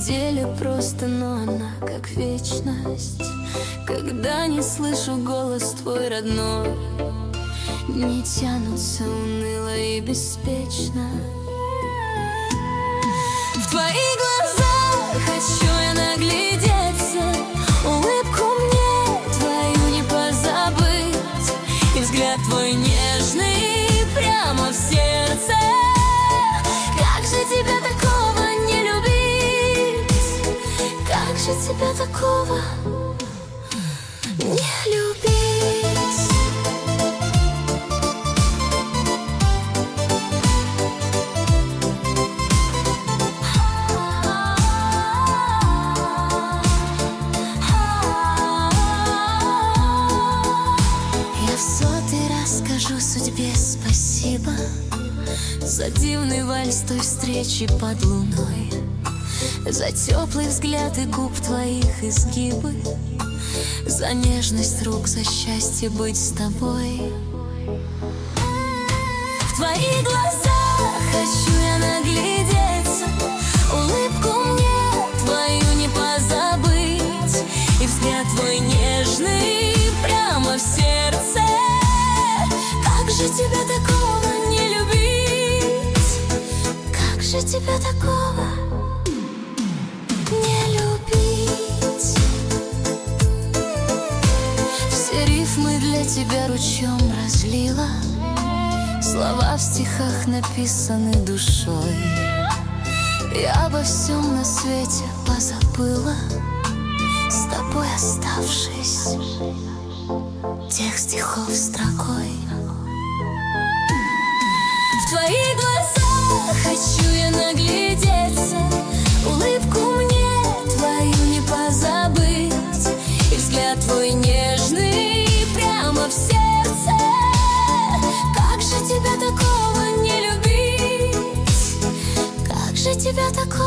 Неделя просто, но она как вечность, когда не слышу голос твой родной. Не тянутся уныло и беспечно. В твои глаза хочу я наглядеться, улыбку мне твою не позабыть, и взгляд твой нежный прямо в сердце. Как же тебя такого не любить? Как же тебя такого не любить? Я в сотый раз скажу судьбе спасибо за дивный вальс той встречи под луной, за теплый взгляд и губ твоих изгибы, за нежность рук, за счастье быть с тобой. В твои глаза хочу я наглядеться, улыбку мне твою не позабыть, и взгляд твой нежный прямо в сердце. Как же тебя такого не любить? Как же тебя такого не любить? Все рифмы для тебя ручьем разлила, слова в стихах написаны душой. Я обо всем на свете позабыла, с тобой оставшись тех стихов строкой. В твои глаза хочу я наглядеться, улыбку мне твою не позабыть, и взгляд твой нежный прямо в сердце. Как же тебя такого не любить? Как же тебя такого